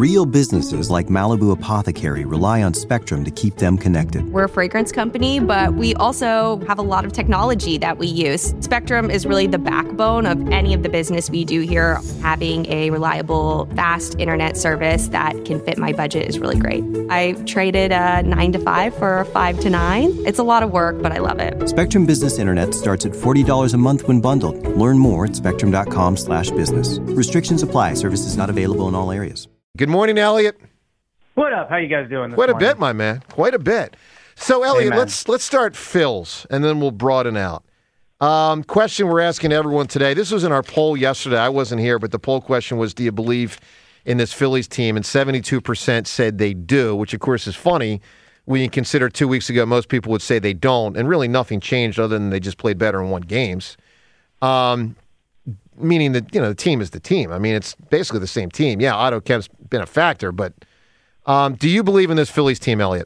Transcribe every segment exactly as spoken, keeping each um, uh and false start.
Real businesses like Malibu Apothecary rely on Spectrum to keep them connected. We're a fragrance company, but we also have a lot of technology that we use. Spectrum is really the backbone of any of the business we do here. Having a reliable, fast internet service that can fit my budget is really great. I traded a nine to five for a five to nine. It's a lot of work, but I love it. Spectrum Business Internet starts at forty dollars a month when bundled. Learn more at spectrum.com slash business. Restrictions apply. Services not available in all areas. Good morning, Elliot. What up? How you guys doing this Quite a morning? bit, my man. Quite a bit. So, Elliot, Amen. let's let's start Phils, and then we'll broaden out. Um, question we're asking everyone today. This was in our poll yesterday. I wasn't here, but the poll question was, do you believe in this Phillies team? And seventy-two percent said they do, which, of course, is funny when you consider two weeks ago most people would say they don't, and really nothing changed other than they just played better and won games. Um, meaning that, you know, the team is the team. I mean, it's basically the same team. Yeah, Otto Kemp's been a factor, but um, do you believe in this Phillies team, Elliot?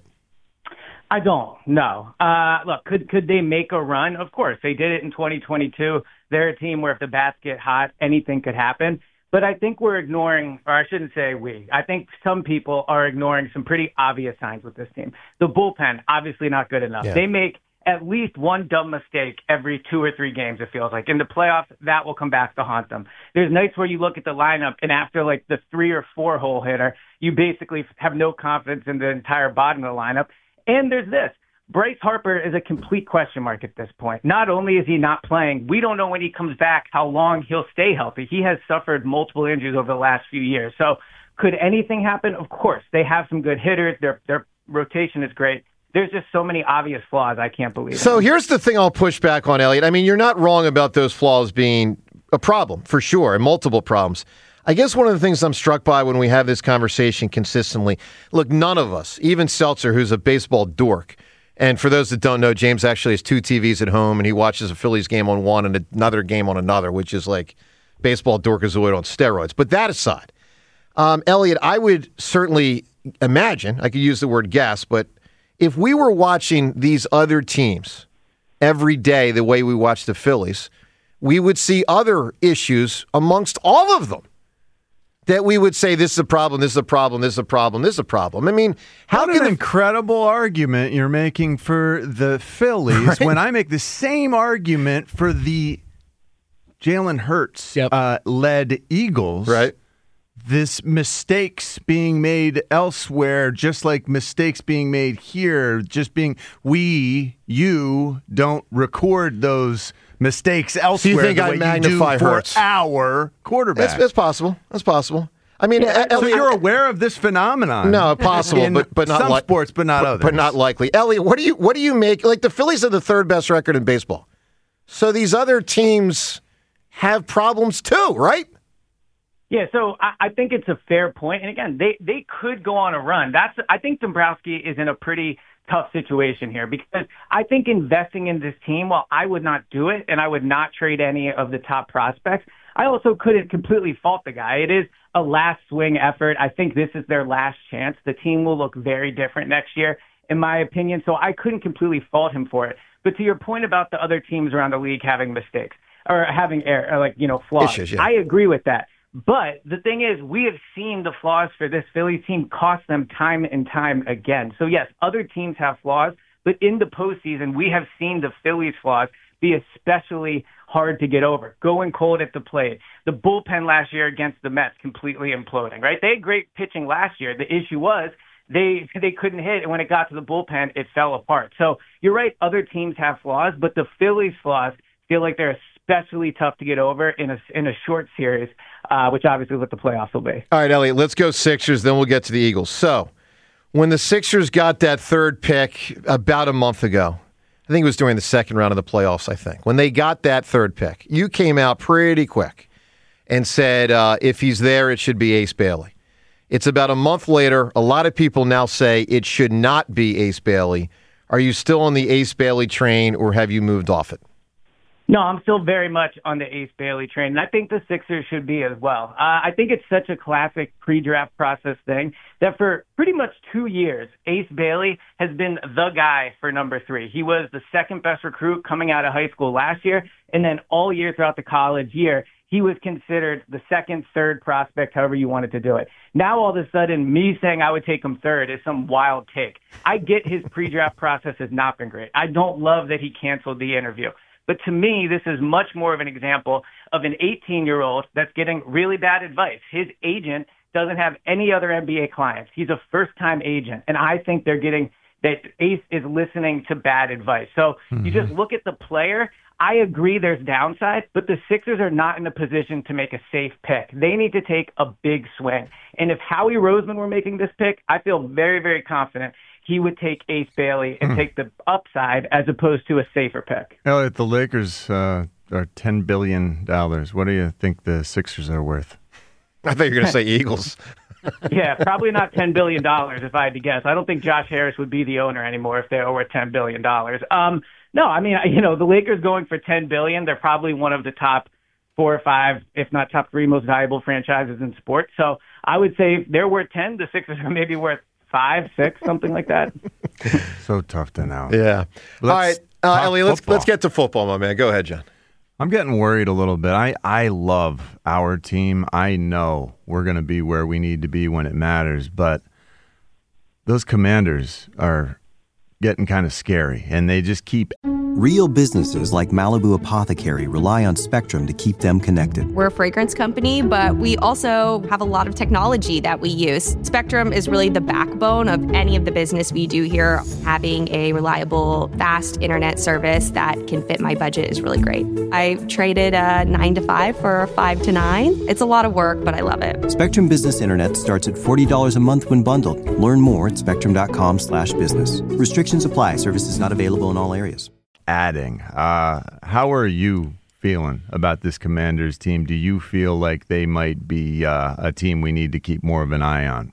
I don't. No. Uh, look, could could they make a run? Of course, they did it in twenty twenty-two. They're a team where if the bats get hot, anything could happen. But I think we're ignoring, or I shouldn't say we. I think some people are ignoring some pretty obvious signs with this team. The bullpen, obviously not good enough. Yeah. They make at least one dumb mistake every two or three games, it feels like. In the playoffs, that will come back to haunt them. There's nights where you look at the lineup, and after like the three or four hole hitter, you basically have no confidence in the entire bottom of the lineup. And there's this. Bryce Harper is a complete question mark at this point. Not only is he not playing, we don't know when he comes back how long he'll stay healthy. He has suffered multiple injuries over the last few years. So could anything happen? Of course. They have some good hitters. Their their rotation is great. There's just so many obvious flaws I can't believe. So in. here's the thing I'll push back on, Elliot. I mean, you're not wrong about those flaws being a problem, for sure, and multiple problems. I guess one of the things I'm struck by when we have this conversation consistently, look, none of us, even Seltzer, who's a baseball dork, and for those that don't know, James actually has two T Vs at home, and he watches a Phillies game on one and another game on another, which is like baseball dorkazoid on steroids. But that aside, um, Elliot, I would certainly imagine, I could use the word guess, but if we were watching these other teams every day the way we watch the Phillies, we would see other issues amongst all of them that we would say, this is a problem, this is a problem, this is a problem, this is a problem. I mean, how what can an a- incredible argument you're making for the Phillies Right? when I make the same argument for the Jalen Hurts Yep. uh, led Eagles. Right. This mistakes being made elsewhere, just like mistakes being made here, just being we, you don't record those mistakes elsewhere. think the I way magnify you do for Hurts? our quarterback. That's, that's possible. That's possible. I mean, so Elliot, you're aware of this phenomenon? no, possible, in but but not some like sports, but not but, others. but not likely. Elliot, what do you what do you make? Like the Phillies have the third best record in baseball, so these other teams have problems too, right? Yeah, so I, I think it's a fair point. And again, they, they could go on a run. That's I think Dombrowski is in a pretty tough situation here because I think investing in this team, while I would not do it and I would not trade any of the top prospects, I also couldn't completely fault the guy. It is a last swing effort. I think this is their last chance. The team will look very different next year, in my opinion. So I couldn't completely fault him for it. But to your point about the other teams around the league having mistakes or having error, or like, you know, flaws, Issues, yeah. I agree with that. But the thing is, we have seen the flaws for this Phillies team cost them time and time again. So, yes, other teams have flaws, but in the postseason, we have seen the Phillies' flaws be especially hard to get over. Going cold at the plate. The bullpen last year against the Mets completely imploding, right? They had great pitching last year. The issue was they they couldn't hit, and when it got to the bullpen, it fell apart. So you're right, other teams have flaws, but the Phillies' flaws feel like they're especially tough to get over in a, in a short series, uh, which obviously is what the playoffs will be. All right, Elliot, let's go Sixers, then we'll get to the Eagles. So, when the Sixers got that third pick about a month ago, I think it was during the second round of the playoffs, I think. When they got that third pick, you came out pretty quick and said, uh, if he's there, it should be Ace Bailey. It's about a month later. A lot of people now say it should not be Ace Bailey. Are you still on the Ace Bailey train, or have you moved off it? No, I'm still very much on the Ace Bailey train, and I think the Sixers should be as well. Uh, I think it's such a classic pre-draft process thing that for pretty much two years, Ace Bailey has been the guy for number three. He was the second best recruit coming out of high school last year, and then all year throughout the college year, he was considered the second, third prospect, however you wanted to do it. Now, all of a sudden, me saying I would take him third is some wild take. I get his pre-draft process has not been great. I don't love that he canceled the interview. But to me, this is much more of an example of an eighteen-year-old that's getting really bad advice. His agent doesn't have any other N B A clients. He's a first-time agent, and I think they're getting that Ace is listening to bad advice. So mm-hmm. you just look at the player. I agree there's downside, but the Sixers are not in a position to make a safe pick. They need to take a big swing. And if Howie Roseman were making this pick, I feel very, very confident he would take Ace Bailey and mm. take the upside as opposed to a safer pick. Elliot, the Lakers uh, are ten billion dollars. What do you think the Sixers are worth? I thought you were going to say Eagles. Yeah, probably not ten billion dollars if I had to guess. I don't think Josh Harris would be the owner anymore if they were worth ten billion dollars. Um, no, I mean, you know, the Lakers going for ten billion dollars, they're probably one of the top four or five, if not top three most valuable franchises in sports. So I would say if they're worth ten, the Sixers are maybe worth five, six, something like that. So tough to know. Yeah. Let's All right, uh, Ellie, let's, let's get to football, my man. Go ahead, John. I'm getting worried a little bit. I, I love our team. I know we're going to be where we need to be when it matters, but those Commanders are getting kind of scary, and they just keep... Real businesses like Malibu Apothecary rely on Spectrum to keep them connected. We're a fragrance company, but we also have a lot of technology that we use. Spectrum is really the backbone of any of the business we do here. Having a reliable, fast internet service that can fit my budget is really great. I traded a nine to five for a five to nine. It's a lot of work, but I love it. Spectrum Business Internet starts at forty dollars a month when bundled. Learn more at spectrum.com slash business. Restrictions apply. Services not available in all areas. Adding. Uh, how are you feeling about this Commanders team? Do you feel like they might be uh, a team we need to keep more of an eye on?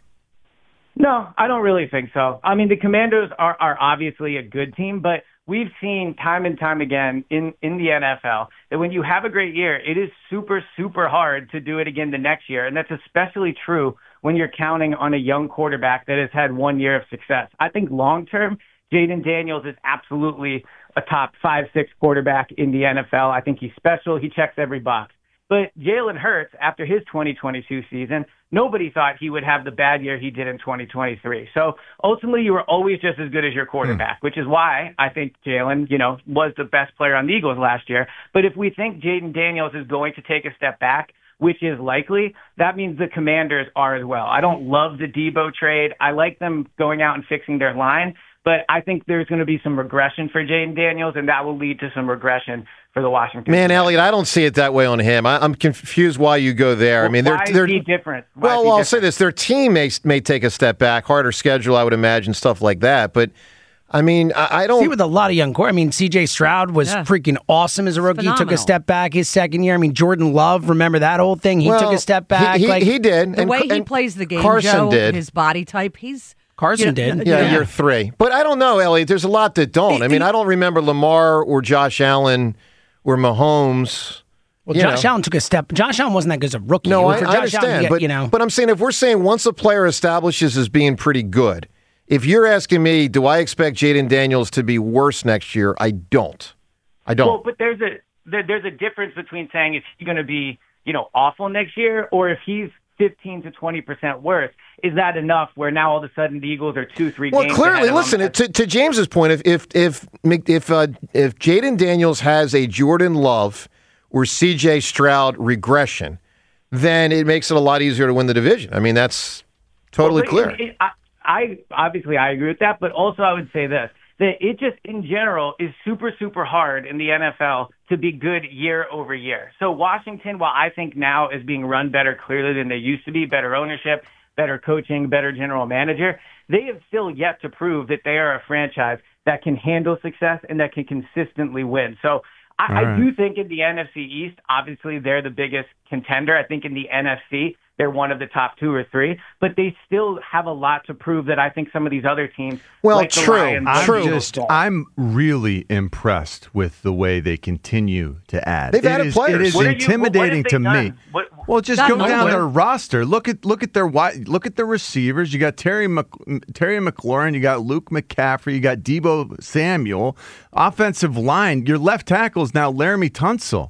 No, I don't really think so. I mean, the Commanders are, are obviously a good team, but we've seen time and time again in, in the N F L that when you have a great year, it is super, super hard to do it again the next year. And that's especially true when you're counting on a young quarterback that has had one year of success. I think long-term, Jaden Daniels is absolutely a top five, six quarterback in the N F L. I think he's special. He checks every box. But Jalen Hurts, after his twenty twenty-two season, nobody thought he would have the bad year he did in twenty twenty-three. So ultimately, you were always just as good as your quarterback, hmm. which is why I think Jalen, you know, was the best player on the Eagles last year. But if we think Jaden Daniels is going to take a step back, which is likely, that means the Commanders are as well. I don't love the Debo trade. I like them going out and fixing their line. But I think there's going to be some regression for Jaden Daniels, and that will lead to some regression for the Washington. Man, Commanders. Elliot, I don't see it that way on him. I, I'm confused why you go there. Well, I mean, they're, they're, why they're is he different? Why well, is he well I'll different? say this: their team may may take a step back, harder schedule, I would imagine, stuff like that. But I mean, I, I don't see with a lot of young core. I mean, C J Stroud was yeah. freaking awesome as a rookie. Phenomenal. He took a step back his second year. I mean, Jordan Love, remember that whole thing? He well, took a step back. He, he, like he did. The and, way he and plays the game, Carson Joe, did. his body type, he's. Carson Yeah, did. Yeah, Yeah. year three. But I don't know, Elliot. There's a lot that don't. I mean, I don't remember Lamar or Josh Allen or Mahomes. Well, you Josh know. Allen took a step. Josh Allen wasn't that good as a rookie. No, I, For I Josh understand. Allen to get, but, you know. but I'm saying if we're saying once a player establishes as being pretty good, if you're asking me, do I expect Jaden Daniels to be worse next year? I don't. I don't. Well, but there's a there, there's a difference between saying if he's going to be, you know, awful next year or if he's fifteen to twenty percent worse. Is that enough where now all of a sudden the Eagles are two, three well, games clearly, ahead of listen, them? to, to James's point, if if if if, uh, if Jaden Daniels has a Jordan Love or C J Stroud regression, then it makes it a lot easier to win the division. I mean, that's totally well, clear. It, it, I, I obviously I agree with that, but also I would say this, that it just in general is super, super hard in the N F L to be good year over year. So Washington, while I think now is being run better clearly than they used to be, better ownership, better coaching, better general manager, they have still yet to prove that they are a franchise that can handle success and that can consistently win. So I, right. I do think in the N F C East, obviously they're the biggest contender. I think in the N F C, they're one of the top two or three, but they still have a lot to prove that I think some of these other teams. Well, like the true, Lions, I'm true. just, I'm really impressed with the way they continue to add. They've it added is, players. It is What are you- intimidating what have they to me. done? What- well, just Not go down nowhere. their roster. Look at look at their wide, look at their receivers. You got Terry Mc, Terry McLaurin. You got Luke McCaffrey. You got Debo Samuel. Offensive line. Your left tackle is now Laramie Tunsil.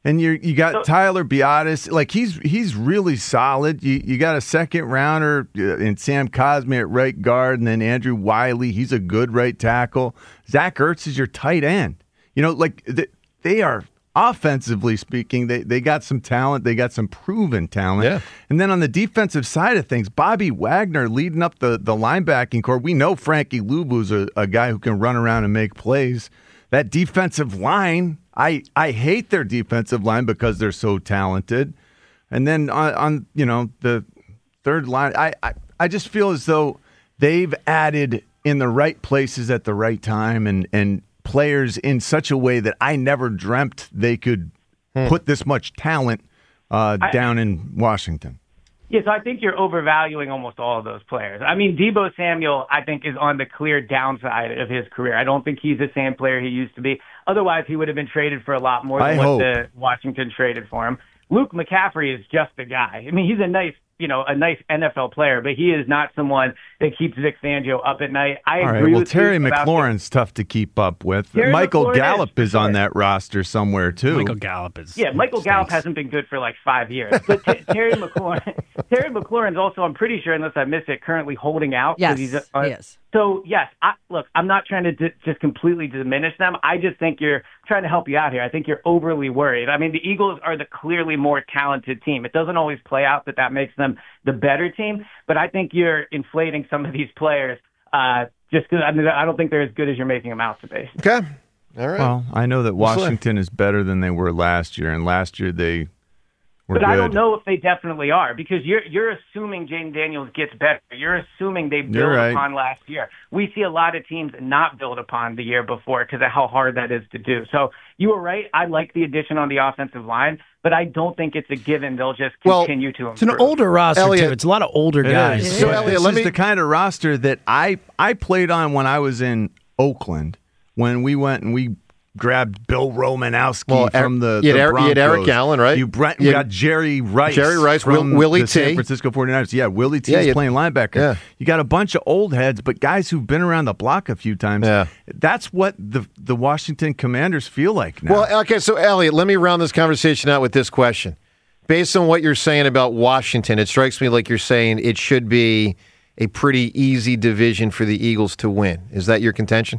And you you got so, Tyler Biadasz, like he's he's really solid. You you got a second rounder in Sam Cosme at right guard, and then Andrew Wiley. He's a good right tackle. Zach Ertz is your tight end. You know, like they, they are offensively speaking, they they got some talent. They got some proven talent. Yeah. And then on the defensive side of things, Bobby Wagner leading up the the linebacking core. We know Frankie Luvu's a, a guy who can run around and make plays. That defensive line. I, I hate their defensive line because they're so talented. And then on, on you know, the third line, I, I, I just feel as though they've added in the right places at the right time and, and players in such a way that I never dreamt they could hmm. put this much talent uh, I, down in Washington. Yes, I think you're overvaluing almost all of those players. I mean, Deebo Samuel, I think, is on the clear downside of his career. I don't think he's the same player he used to be. Otherwise, he would have been traded for a lot more than I what hope. the Washington traded for him. Luke McCaffrey is just a guy. I mean, he's a nice, you know, a nice N F L player, but he is not someone that keeps Vic Fangio up at night. I All agree right, well, with Terry you about McLaurin's the, tough to keep up with. Terry Michael McLaurin Gallup is, is on that roster somewhere, too. Michael Gallup is... Yeah, Michael stinks. Gallup hasn't been good for like five years. But t- Terry McLaurin, Terry McLaurin's also, I'm pretty sure, unless I missed it, currently holding out. Yes, he's a, uh, he is. So, yes, I, look, I'm not trying to d- just completely diminish them. I just think you're trying to help you out here. I think you're overly worried. I mean, the Eagles are the clearly more talented team. It doesn't always play out that that makes them the better team, but I think you're inflating some of these players uh, just because I, mean, I don't think they're as good as you're making them out to be. Okay. All right. Well, I know that Washington is better than they were last year, and last year they were But good. I don't know if they definitely are because you're you're assuming Jaden Daniels gets better. You're assuming they build You're right. upon last year. We see a lot of teams not build upon the year before because of how hard that is to do. So you were right. I like the addition on the offensive line, but I don't think it's a given they'll just Well, continue to improve. It's an older roster, Elliot, too. It's a lot of older It guys. is. So, But Elliot, this let is me- the kind of roster that I I played on when I was in Oakland, when we went and we grabbed Bill Romanowski Well, from the, you had the Eric- you had Eric Broncos. Allen, right? You, bra- You you had got Jerry Rice. Jerry Rice, from Will- Willie the San T. Francisco forty-niners. Yeah, Willie T Yeah, is you- playing linebacker. yeah. You got a bunch of old heads, but guys who've been around the block a few times. Yeah. That's what the the Washington Commanders feel like now. Well, okay, so Elliot, let me round this conversation out with this question. Based on what you're saying about Washington, it strikes me like you're saying it should be a pretty easy division for the Eagles to win. Is that your contention?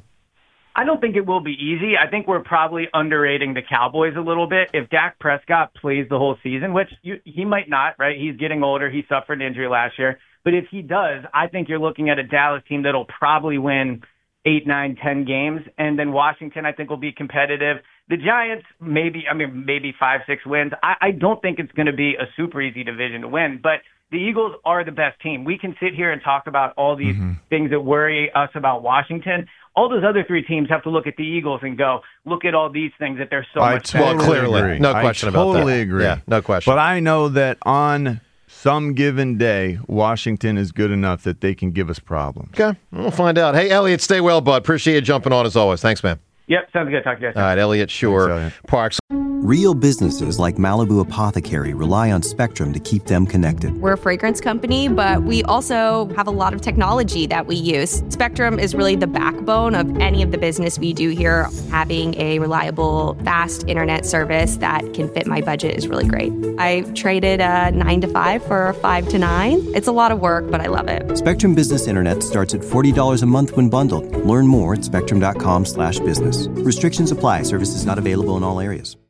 I don't think it will be easy. I think we're probably underrating the Cowboys a little bit. If Dak Prescott plays the whole season, which you, he might not, right? He's getting older. He suffered an injury last year. But if he does, I think you're looking at a Dallas team that'll probably win eight, nine, ten games. And then Washington, I think, will be competitive. The Giants, maybe, I mean, maybe five, six wins. I, I don't think it's going to be a super easy division to win. But the Eagles are the best team. We can sit here and talk about all these mm-hmm. things that worry us about Washington. All those other three teams have to look at the Eagles and go, look at all these things that they're so I much totally better. Clearly, agree. no question I about that. totally agree. Yeah, no question. But I know that on some given day, Washington is good enough that they can give us problems. Okay, we'll find out. Hey, Elliot, stay well, bud. Appreciate you jumping on as always. Thanks, man. Yep, sounds good. Talk to you guys. All right, Elliot Shore, Thanks, Elliot. Parks. Real businesses like Malibu Apothecary rely on Spectrum to keep them connected. We're a fragrance company, but we also have a lot of technology that we use. Spectrum is really the backbone of any of the business we do here. Having a reliable, fast internet service that can fit my budget is really great. I traded a nine to five for a five to nine. It's a lot of work, but I love it. Spectrum Business Internet starts at forty dollars a month when bundled. Learn more at spectrum dot com slash business. Restrictions apply. Services not available in all areas.